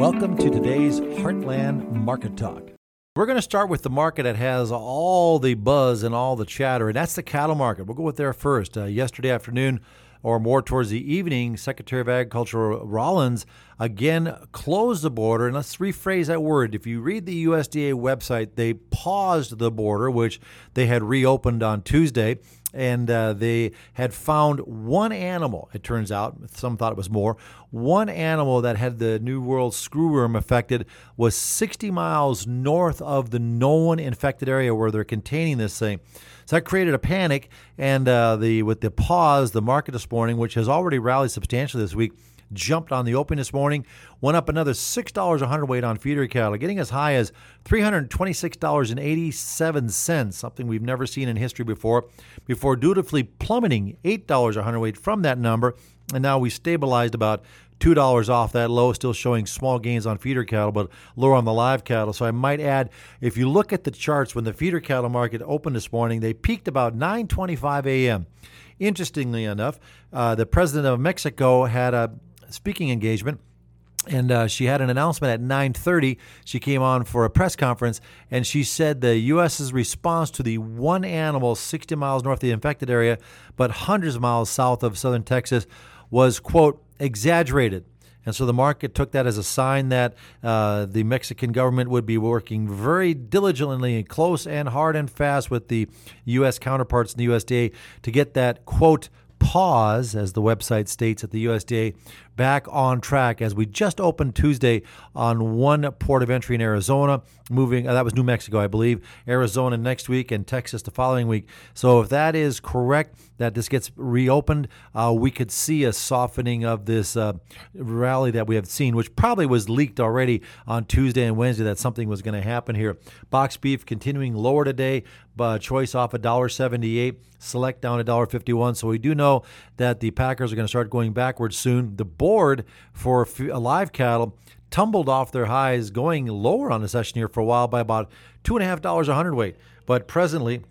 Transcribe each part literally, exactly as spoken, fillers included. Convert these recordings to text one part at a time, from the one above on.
Welcome to today's Heartland Market Talk. We're going to start with the market that has all the buzz and all the chatter, and that's the cattle market. We'll go with there first. Uh, yesterday afternoon, or more towards the evening, Secretary of Agriculture Rollins again closed the border. And let's rephrase that word. If you read the U S D A website, they paused the border, which they had reopened on Tuesday. And uh, they had found one animal, it turns out, some thought it was more, one animal that had the New World screwworm affected was sixty miles north of the known infected area where they're containing this thing. So that created a panic, and uh, the with the pause, the market this morning, which has already rallied substantially this week, jumped on the open this morning, went up another six dollars a hundredweight on feeder cattle, getting as high as three hundred twenty-six dollars and eighty-seven cents, something we've never seen in history before, before dutifully plummeting eight dollars a hundredweight from that number. And now we stabilized about two dollars off that low, still showing small gains on feeder cattle, but lower on the live cattle. So I might add, if you look at the charts, when the feeder cattle market opened this morning, they peaked about nine twenty-five a.m. Interestingly enough, uh, the president of Mexico had a speaking engagement, and uh, she had an announcement at nine thirty. She came on for a press conference, and she said the U S's response to the one animal sixty miles north of the infected area, but hundreds of miles south of southern Texas, was, quote, exaggerated. And so the market took that as a sign that uh, the Mexican government would be working very diligently and close and hard and fast with the U S counterparts in the U S D A to get that, quote, pause, as the website states at the U S D A, back on track, as we just opened Tuesday on one port of entry in Arizona, moving, uh, that was New Mexico, I believe, Arizona next week, and Texas the following week. So if that is correct, that this gets reopened, uh, we could see a softening of this uh, rally that we have seen, which probably was leaked already on Tuesday and Wednesday that something was going to happen here. Box beef continuing lower today, but choice off one dollar seventy-eight, select down one dollar fifty-one. So we do know that the packers are going to start going backwards soon. The board for live cattle tumbled off their highs, going lower on the session here for a while by about two and a half dollars a hundredweight. But presently,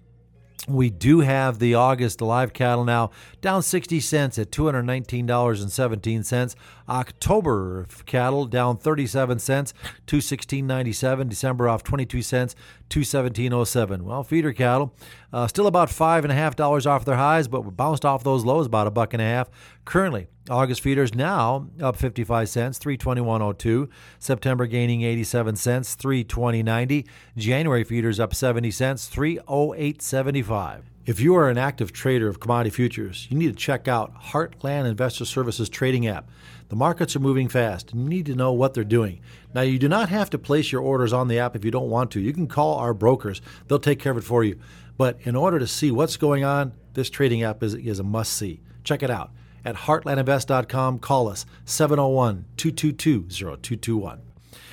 we do have the August live cattle now down sixty cents at two hundred nineteen dollars and seventeen cents. October cattle down thirty-seven cents, two sixteen ninety-seven. December off twenty-two cents, two seventeen oh seven. Well, feeder cattle uh, still about five and a half dollars off their highs, but we bounced off those lows about a buck and a half. Currently, August feeders now up fifty-five cents, three twenty-one oh two. September gaining eighty-seven cents, three twenty ninety. January feeders up seventy cents, three oh eight seventy-five. If you are an active trader of commodity futures, you need to check out Heartland Investor Services trading app. The markets are moving fast, and you need to know what they're doing. Now, you do not have to place your orders on the app if you don't want to. You can call our brokers. They'll take care of it for you. But in order to see what's going on, this trading app is, is a must-see. Check it out at heartland invest dot com. Call us, seven oh one, two two two, oh two two one.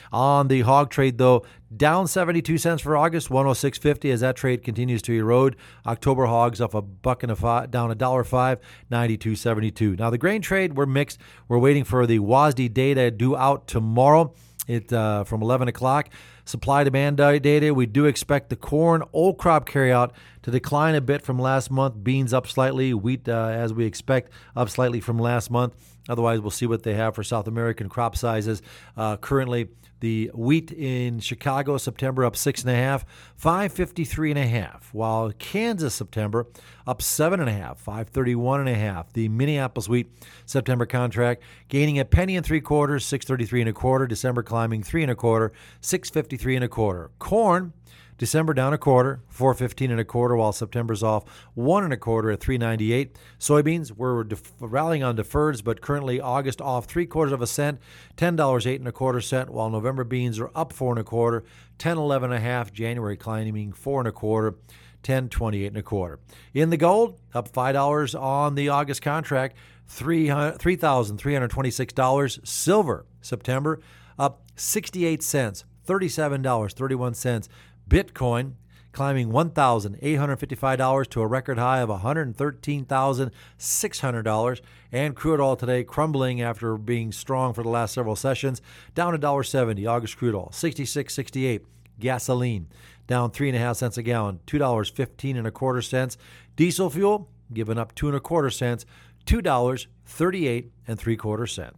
On the hog trade, though, down seventy-two cents for August, one oh six fifty as that trade continues to erode. October hogs up a buck and a five, down a dollar five, ninety-two seventy-two. Now the grain trade, we're mixed. We're waiting for the W A S D data due out tomorrow. It uh, from eleven o'clock. Supply demand data, we do expect the corn old crop carryout to decline a bit from last month. Beans up slightly, wheat uh, as we expect up slightly from last month. Otherwise, we'll see what they have for South American crop sizes. Uh, currently, the wheat in Chicago, September up six and a half, five fifty-three and a half. While Kansas, September up seven and a half, five thirty-one and a half. The Minneapolis wheat September contract gaining a penny and three quarters, six thirty-three and a quarter. December climbing three and a quarter, six fifty-three and a quarter. Corn, December down a quarter, four fifteen and a quarter, while September's off one and a quarter at three ninety-eight. Soybeans, we're def- rallying on deferreds, but currently August off three quarters of a cent, ten dollars eight and a quarter cent, while November beans are up four and a quarter, ten eleven and a half. January climbing four and a quarter, ten twenty-eight and a quarter. In the gold, up five dollars on the August contract, three thousand three hundred twenty-six dollars. Silver, September, up sixty-eight cents, thirty-seven dollars and thirty-one cents. Bitcoin climbing one thousand eight hundred fifty-five dollars to a record high of one hundred thirteen thousand six hundred dollars. And crude oil today crumbling after being strong for the last several sessions, down one dollar seventy. August crude oil, sixty-six sixty-eight. Gasoline down three and a half cents a gallon, two dollars fifteen and a quarter cents. Diesel fuel giving up two and a quarter cents, two dollars thirty-eight and three quarter cents.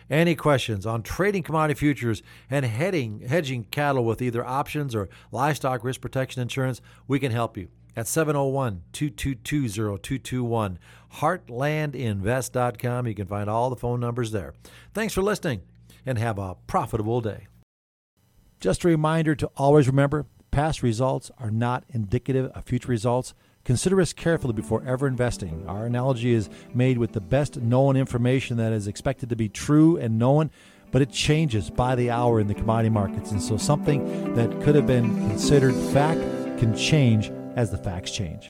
Any questions on trading commodity futures and heading, hedging cattle with either options or livestock risk protection insurance, we can help you at seven oh one, two two two, oh two two one. heartland invest dot com. You can find all the phone numbers there. Thanks for listening and have a profitable day. Just a reminder to always remember, past results are not indicative of future results. Consider risk carefully before ever investing. Our analogy is made with the best known information that is expected to be true and known, but it changes by the hour in the commodity markets. And so something that could have been considered fact can change as the facts change.